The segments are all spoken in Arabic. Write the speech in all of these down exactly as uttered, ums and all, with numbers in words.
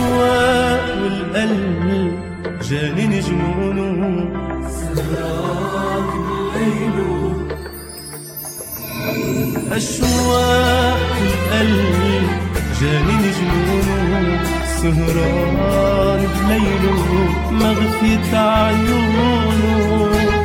أشواق والقلب جاني جنونه سهران بالليل. أشواق القلب جاني جنونه سهران بليله مغفية عيونه.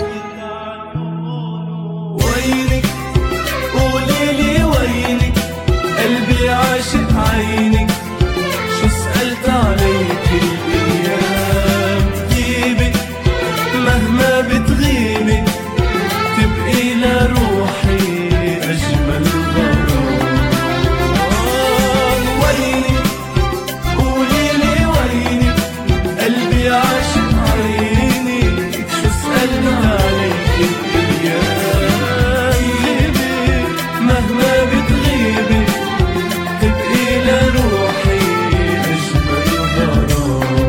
وينك قوليلي وينك قلبي عاشق عينك شو سألت عليك الأيام جيبك مهما بتغيبي تبقي لروحي أجمل غرام. وينك قوليلي وينك قلبي عاشق عينك شو سألت عليك الأيام جيبك مهما بتغيبي تبقي لروحي أجمل غرام.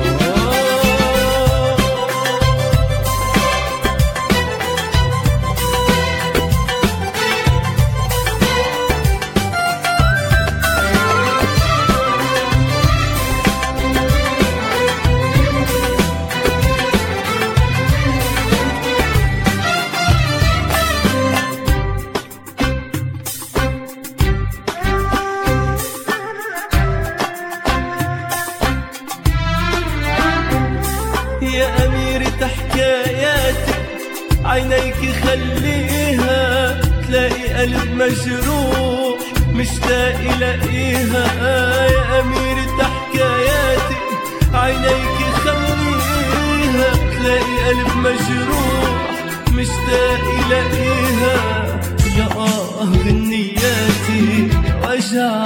يا أميرة حكاياتي عينيك خليها تلاقي قلب مجروح مشتاق يلاقيها. يا أميرة حكاياتي عينيك خليها تلاقي قلب مجروح مشتاق يلاقيها. يا آه غنياتي وجع